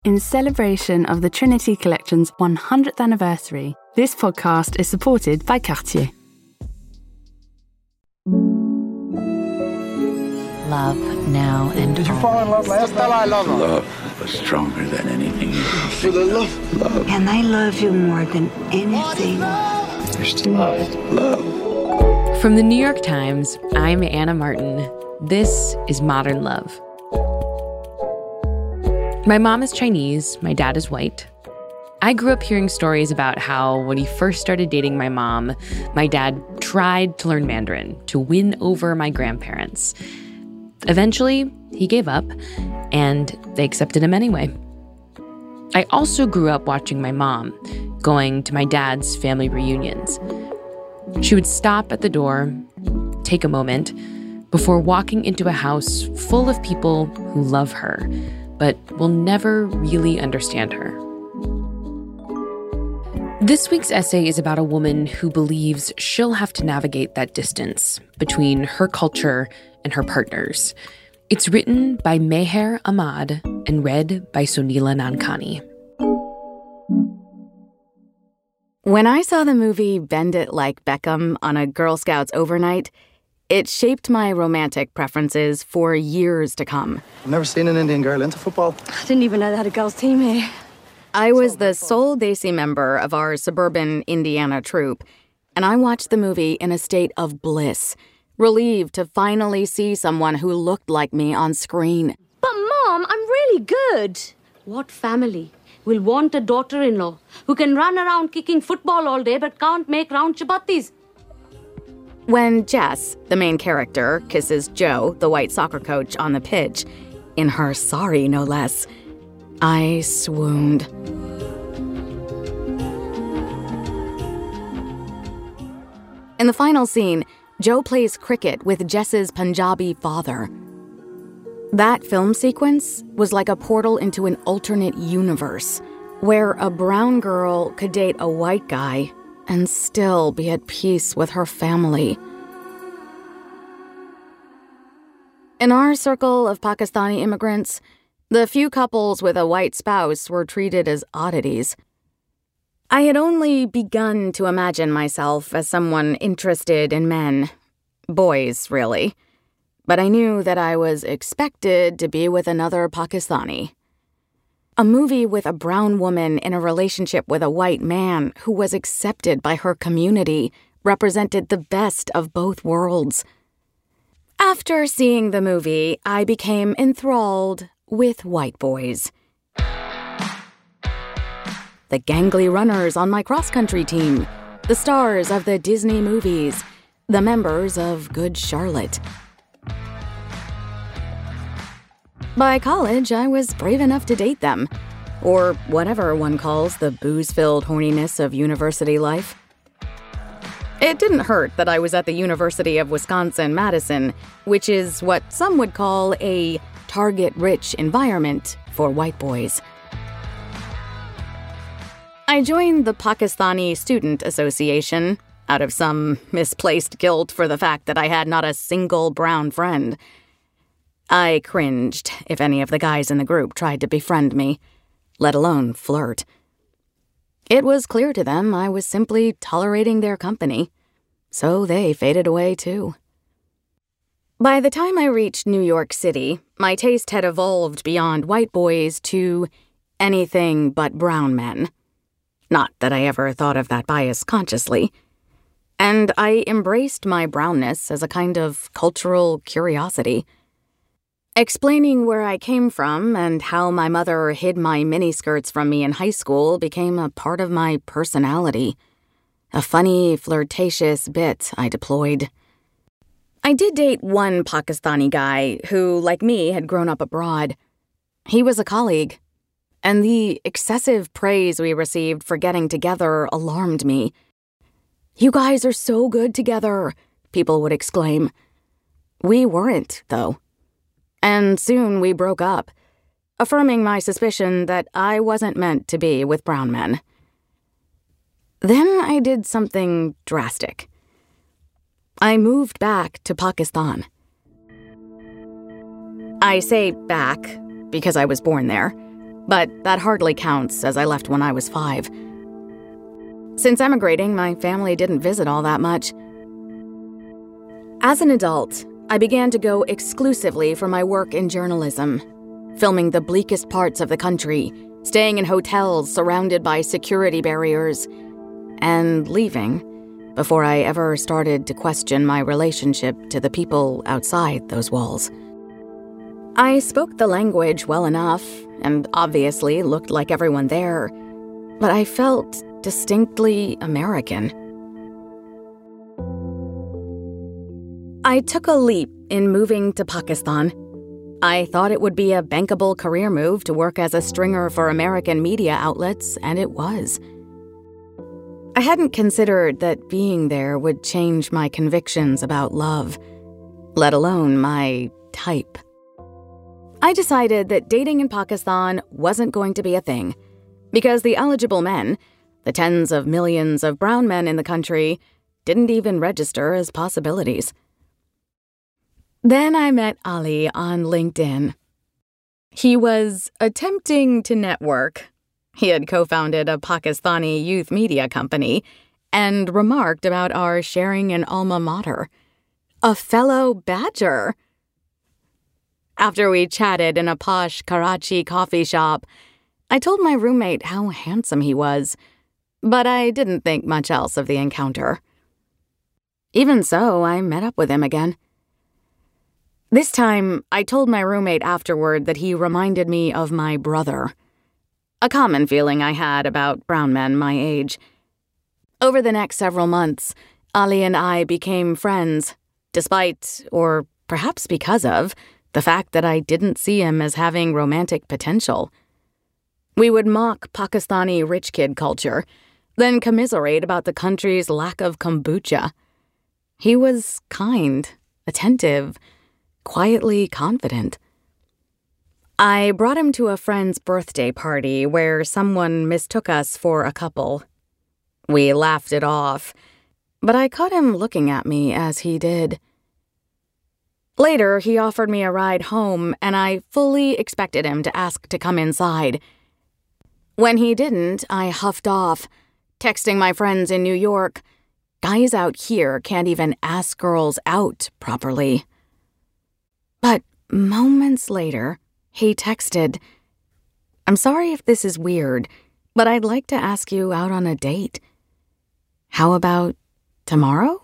In celebration of the Trinity Collection's 100th anniversary, this podcast is supported by Cartier. Love now and Did you fall in love last night? I love Love was stronger than anything you can for the love. And I love you more than anything. There's still love. From the New York Times, I'm Anna Martin. This is Modern Love. My mom is Chinese, my dad is white. I grew up hearing stories about how when he first started dating my mom, my dad tried to learn Mandarin to win over my grandparents. Eventually, he gave up, and they accepted him anyway. I also grew up watching my mom going to my dad's family reunions. She would stop at the door, take a moment, before walking into a house full of people who love her, but will never really understand her. This week's essay is about a woman who believes she'll have to navigate that distance between her culture and her partners. It's written by Meher Ahmad and read by Sonila Nankani. When I saw the movie Bend It Like Beckham on a Girl Scouts overnight, it shaped my romantic preferences for years to come. I've never seen an Indian girl into football. I didn't even know they had a girls' team here. I was the sole Desi member of our suburban Indiana troupe, and I watched the movie in a state of bliss, relieved to finally see someone who looked like me on screen. But Mom, I'm really good. What family will want a daughter-in-law who can run around kicking football all day but can't make round chapatis? When Jess, the main character, kisses Joe, the white soccer coach, on the pitch, in her sari no less, I swooned. In the final scene, Joe plays cricket with Jess's Punjabi father. That film sequence was like a portal into an alternate universe, where a brown girl could date a white guy and still be at peace with her family. In our circle of Pakistani immigrants, the few couples with a white spouse were treated as oddities. I had only begun to imagine myself as someone interested in men. Boys, really. But I knew that I was expected to be with another Pakistani. A movie with a brown woman in a relationship with a white man who was accepted by her community represented the best of both worlds. After seeing the movie, I became enthralled with white boys. The gangly runners on my cross-country team, the stars of the Disney movies, the members of Good Charlotte. By college, I was brave enough to date them, or whatever one calls the booze-filled horniness of university life. It didn't hurt that I was at the University of Wisconsin-Madison, which is what some would call a target-rich environment for white boys. I joined the Pakistani Student Association out of some misplaced guilt for the fact that I had not a single brown friend. I cringed if any of the guys in the group tried to befriend me, let alone flirt. It was clear to them I was simply tolerating their company, so they faded away too. By the time I reached New York City, my taste had evolved beyond white boys to anything but brown men. Not that I ever thought of that bias consciously. And I embraced my brownness as a kind of cultural curiosity. Explaining where I came from and how my mother hid my miniskirts from me in high school became a part of my personality. A funny, flirtatious bit I deployed. I did date one Pakistani guy who, like me, had grown up abroad. He was a colleague, and the excessive praise we received for getting together alarmed me. "You guys are so good together," people would exclaim. We weren't, though. And soon we broke up, affirming my suspicion that I wasn't meant to be with brown men. Then I did something drastic. I moved back to Pakistan. I say back because I was born there. but that hardly counts as I left when I was 5. Since emigrating, my family didn't visit all that much. As an adult, I began to go exclusively for my work in journalism, filming the bleakest parts of the country, staying in hotels surrounded by security barriers, and leaving before I ever started to question my relationship to the people outside those walls. I spoke the language well enough, and obviously looked like everyone there, but I felt distinctly American. I took a leap in moving to Pakistan. I thought it would be a bankable career move to work as a stringer for American media outlets, and it was. I hadn't considered that being there would change my convictions about love, let alone my type. I decided that dating in Pakistan wasn't going to be a thing, because the eligible men, the tens of millions of brown men in the country, didn't even register as possibilities. Then I met Ali on LinkedIn. He was attempting to network. He had co-founded a Pakistani youth media company and remarked about our sharing an alma mater. A fellow Badger. After we chatted in a posh Karachi coffee shop, I told my roommate how handsome he was, but I didn't think much else of the encounter. Even so, I met up with him again. This time, I told my roommate afterward that he reminded me of my brother, a common feeling I had about brown men my age. Over the next several months, Ali and I became friends, despite, or perhaps because of, the fact that I didn't see him as having romantic potential. We would mock Pakistani rich kid culture, then commiserate about the country's lack of kombucha. He was kind, attentive, quietly confident. I brought him to a friend's birthday party where someone mistook us for a couple. We laughed it off, but I caught him looking at me as he did. Later, he offered me a ride home, and I fully expected him to ask to come inside. When he didn't, I huffed off, texting my friends in New York, "Guys out here can't even ask girls out properly." But moments later, he texted, "I'm sorry if this is weird, but I'd like to ask you out on a date. How about tomorrow?"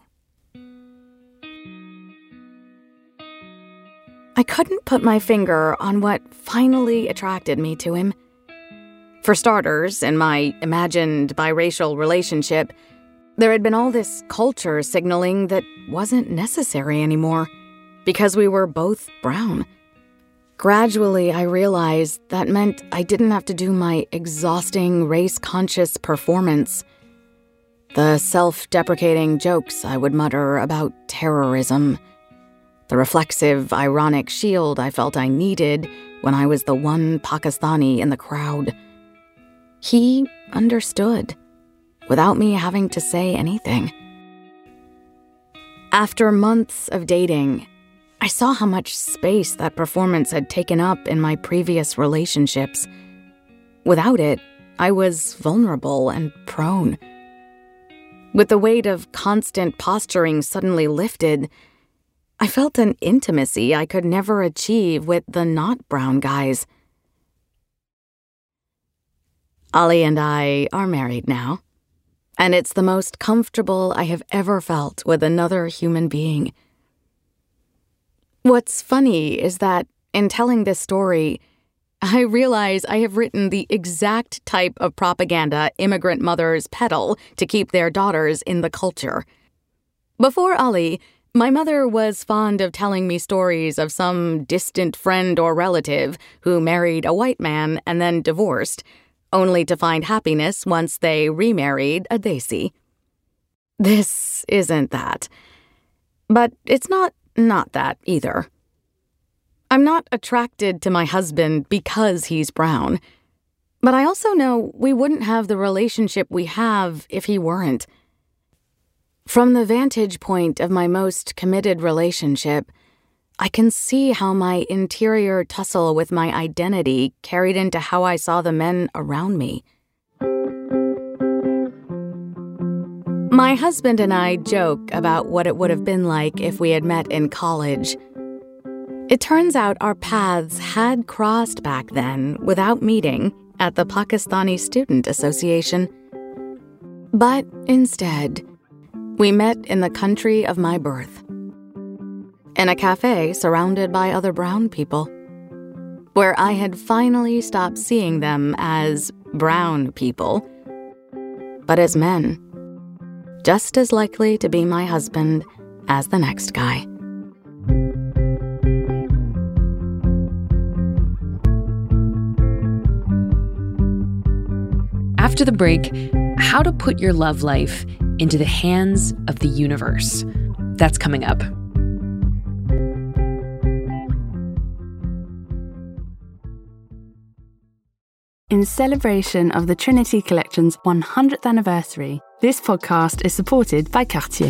I couldn't put my finger on what finally attracted me to him. For starters, in my imagined biracial relationship, there had been all this culture signaling that wasn't necessary anymore, because we were both brown. Gradually, I realized that meant I didn't have to do my exhausting race-conscious performance. The self-deprecating jokes I would mutter about terrorism. The reflexive, ironic shield I felt I needed when I was the one Pakistani in the crowd. He understood, without me having to say anything. After months of dating, I saw how much space that performance had taken up in my previous relationships. Without it, I was vulnerable and prone. With the weight of constant posturing suddenly lifted, I felt an intimacy I could never achieve with the not-brown guys. Ali and I are married now, and it's the most comfortable I have ever felt with another human being. What's funny is that, in telling this story, I realize I have written the exact type of propaganda immigrant mothers peddle to keep their daughters in the culture. Before Ali, my mother was fond of telling me stories of some distant friend or relative who married a white man and then divorced, only to find happiness once they remarried a Desi. This isn't that. But it's not that either. I'm not attracted to my husband because he's brown, but I also know we wouldn't have the relationship we have if he weren't. From the vantage point of my most committed relationship, I can see how my interior tussle with my identity carried into how I saw the men around me. My husband and I joke about what it would have been like if we had met in college. It turns out our paths had crossed back then without meeting at the Pakistani Student Association. But instead, we met in the country of my birth, in a cafe surrounded by other brown people, where I had finally stopped seeing them as brown people, but as men, just as likely to be my husband as the next guy. After the break, how to put your love life into the hands of the universe. That's coming up. In celebration of the Trinity Collection's 100th anniversary, this podcast is supported by Cartier.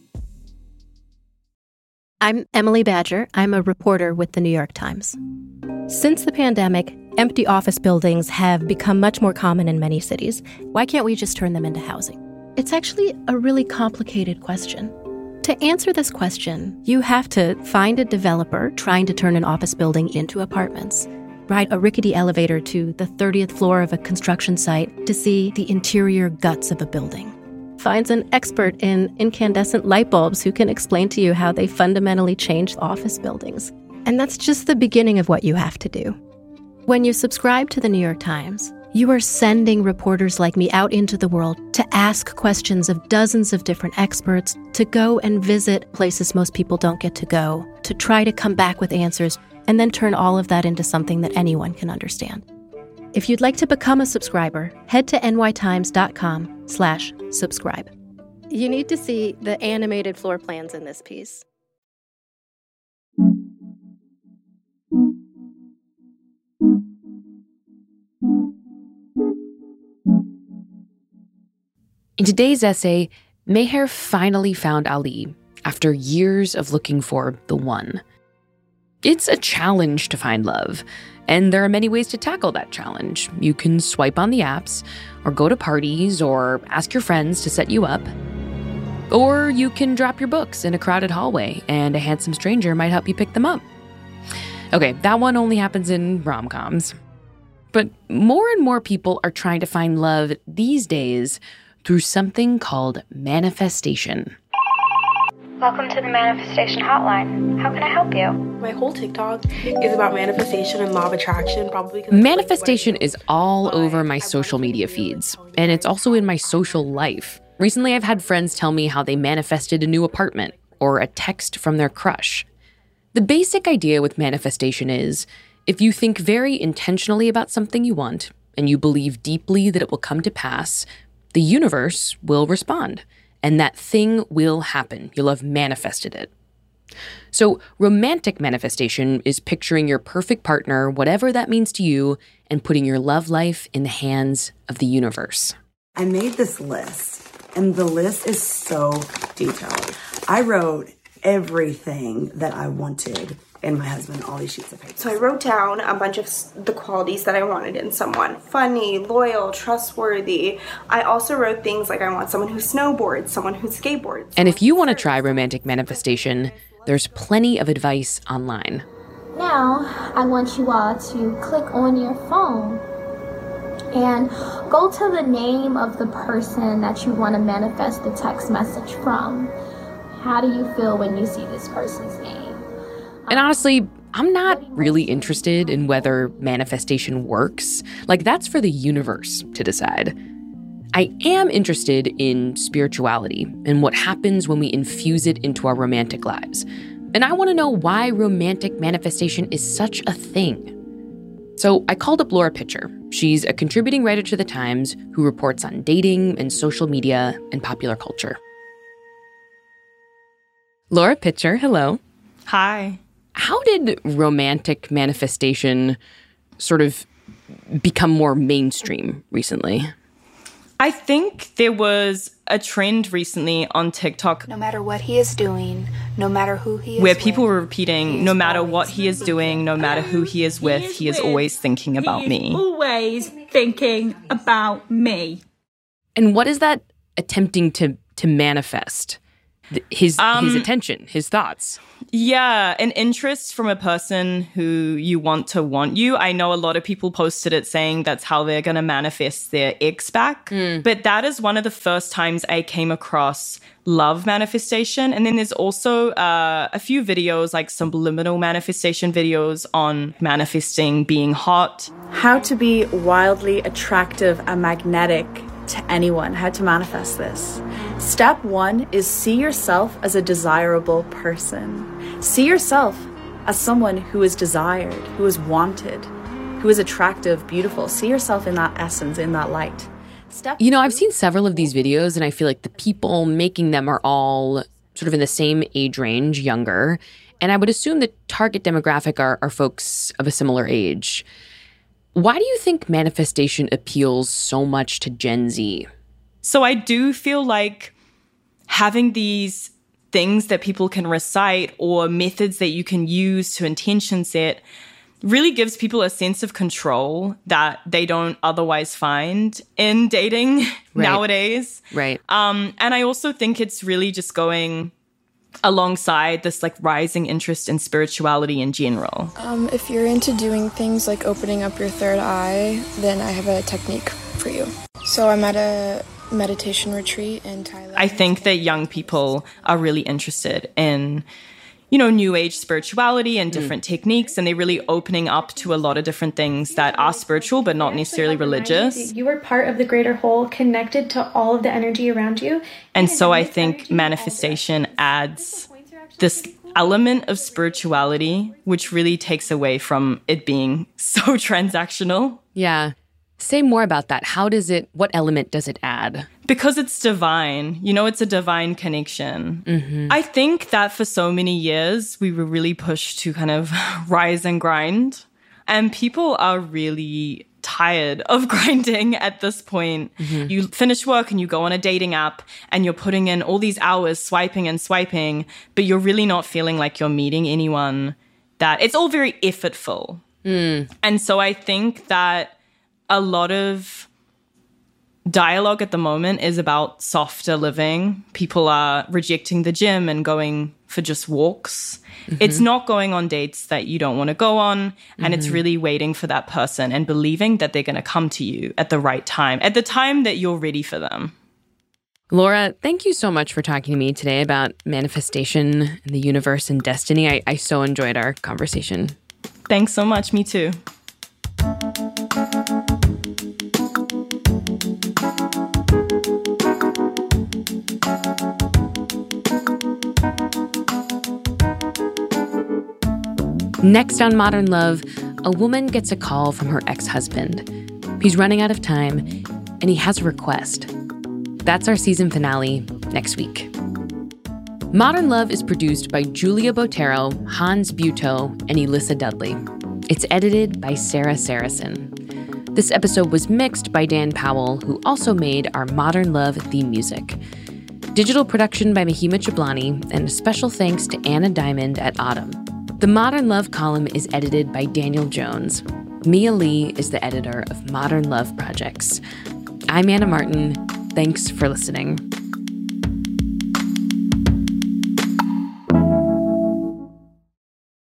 I'm Emily Badger. I'm a reporter with the New York Times. Since the pandemic, empty office buildings have become much more common in many cities. Why can't we just turn them into housing? It's actually a really complicated question. To answer this question, you have to find a developer trying to turn an office building into apartments, ride a rickety elevator to the 30th floor of a construction site to see the interior guts of a building, finds an expert in incandescent light bulbs who can explain to you how they fundamentally change office buildings. And that's just the beginning of what you have to do. When you subscribe to the New York Times, you are sending reporters like me out into the world to ask questions of dozens of different experts, to go and visit places most people don't get to go, to try to come back with answers, and then turn all of that into something that anyone can understand. If you'd like to become a subscriber, head to nytimes.com/subscribe. You need to see the animated floor plans in this piece. In today's essay, Meher finally found Ali after years of looking for the one. It's a challenge to find love, and there are many ways to tackle that challenge. You can swipe on the apps, or go to parties, or ask your friends to set you up. Or you can drop your books in a crowded hallway, and a handsome stranger might help you pick them up. Okay, that one only happens in rom-coms. But more and more people are trying to find love these days through something called manifestation. Welcome to the Manifestation Hotline. How can I help you? My whole TikTok is about manifestation and law of attraction, probably. Manifestation is all over my social media feeds, and it's also in my social life. Recently, I've had friends tell me how they manifested a new apartment or a text from their crush. The basic idea with manifestation is, if you think very intentionally about something you want, and you believe deeply that it will come to pass, the universe will respond, and that thing will happen. You'll have manifested it. So romantic manifestation is picturing your perfect partner, whatever that means to you, and putting your love life in the hands of the universe. I made this list, and the list is so detailed. I wrote everything that I wanted in my husband, all these sheets of paper. So I wrote down a bunch of the qualities that I wanted in someone. Funny, loyal, trustworthy. I also wrote things like I want someone who snowboards, someone who skateboards. And if you want to try romantic manifestation, there's plenty of advice online. Now, I want you all to click on your phone and go to the name of the person that you want to manifest the text message from. How do you feel when you see this person's name? And honestly, I'm not really interested in whether manifestation works. Like, that's for the universe to decide. I am interested in spirituality and what happens when we infuse it into our romantic lives. And I want to know why romantic manifestation is such a thing. So I called up Laura Pitcher. She's a contributing writer to The Times who reports on dating and social media and popular culture. Laura Pitcher, hello. Hi. How did romantic manifestation sort of become more mainstream recently? I think there was a trend recently on TikTok. No matter what he is doing, no matter who he is where people were repeating, no matter what he is doing, no matter who he is with, he is always thinking about me. Always thinking about me. And what is that attempting to manifest? His attention, his thoughts. Yeah, an interest from a person who you want you. I know a lot of people posted it saying that's how they're going to manifest their ex back. But that is one of the first times I came across love manifestation. And then there's also a few videos, like subliminal manifestation videos on manifesting being hot. How to be wildly attractive and magnetic to anyone, how to manifest this. Step 1 is see yourself as a desirable person. See yourself as someone who is desired, who is wanted, who is attractive, beautiful. See yourself in that essence, in that light. I've seen several of these videos, and I feel like the people making them are all sort of in the same age range, younger. And I would assume the target demographic are folks of a similar age. Why do you think manifestation appeals so much to Gen Z? So I do feel like having these things that people can recite or methods that you can use to intention set really gives people a sense of control that they don't otherwise find in dating nowadays. Right. And I also think it's really just going alongside this like rising interest in spirituality in general. If you're into doing things like opening up your third eye, then I have a technique for you. So I'm at a meditation retreat in Thailand. I think that young people are really interested in, new age spirituality and different techniques, and they're really opening up to a lot of different things that are spiritual but not necessarily religious. You are part of the greater whole, connected to all of the energy around you. And so I think manifestation adds this element of spirituality, which really takes away from it being so transactional. Yeah. Say more about that. What element does it add? Because it's divine. It's a divine connection. Mm-hmm. I think that for so many years, we were really pushed to kind of rise and grind. And people are really tired of grinding at this point. Mm-hmm. You finish work and you go on a dating app and you're putting in all these hours swiping and swiping, but you're really not feeling like you're meeting anyone. That it's all very effortful. And so I think that a lot of dialogue at the moment is about softer living. People are rejecting the gym and going for just walks. Mm-hmm. It's not going on dates that you don't want to go on. And it's really waiting for that person and believing that they're going to come to you at the right time, at the time that you're ready for them. Laura, thank you so much for talking to me today about manifestation and the universe and destiny. I so enjoyed our conversation. Thanks so much. Me too. Next on Modern Love, a woman gets a call from her ex-husband. He's running out of time, and he has a request. That's our season finale next week. Modern Love is produced by Julia Botero, Hans Buetow, and Elissa Dudley. It's edited by Sarah Saracen. This episode was mixed by Dan Powell, who also made our Modern Love theme music. Digital production by Mahima Chablani, and a special thanks to Anna Diamond at Autumn. The Modern Love column is edited by Daniel Jones. Mia Lee is the editor of Modern Love Projects. I'm Anna Martin. Thanks for listening.